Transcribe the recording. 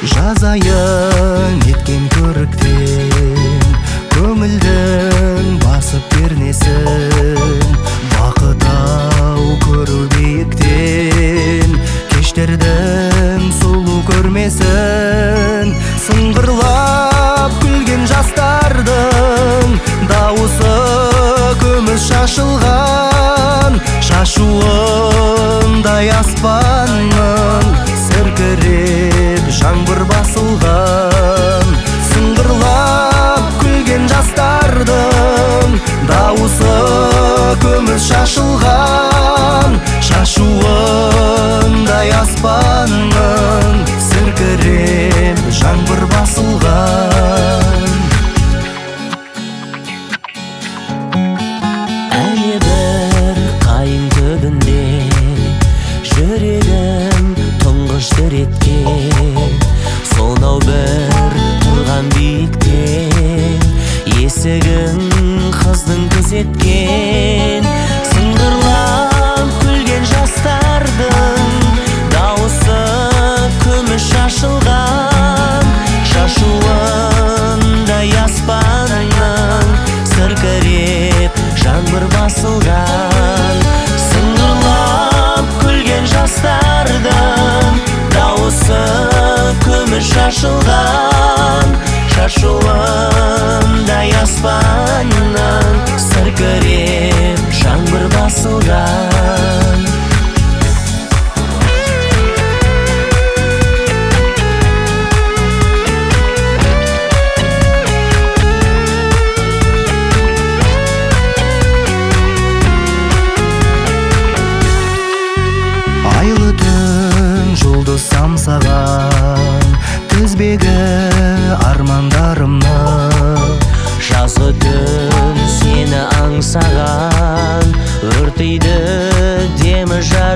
жазайын еткен көріктен көңілдің басып пернесін бақытау көру биіктен кештердің сұлу көрмесін сыңғырлап күлген жастардың дауысы күміс шашылған шашуындай аспанның сіркіреп жаңбыр басылған сыңғырлап күлген жастардың дауысы күміс шашылған шашуындай аспанның сіркіреп жаңбыр басылған әлі бір қайың түбінде жүрегім тұңғыш дір еткен сонау бір тұрған биіктен есігін қыздың күзеткен сыңғырлап күлген жастардың дауысы күміс шашылған шашуындай аспанның сіркіреп жаңбыр басылған сыңғырлап күлген жастардың дауысы күміс шашылған шашуындай аспанның сіркіреп жаңбыр басылған айлы түн жұлдыз самсаған тізбегі армандарымның жазғы түн сені аңсаған өртейді демі жар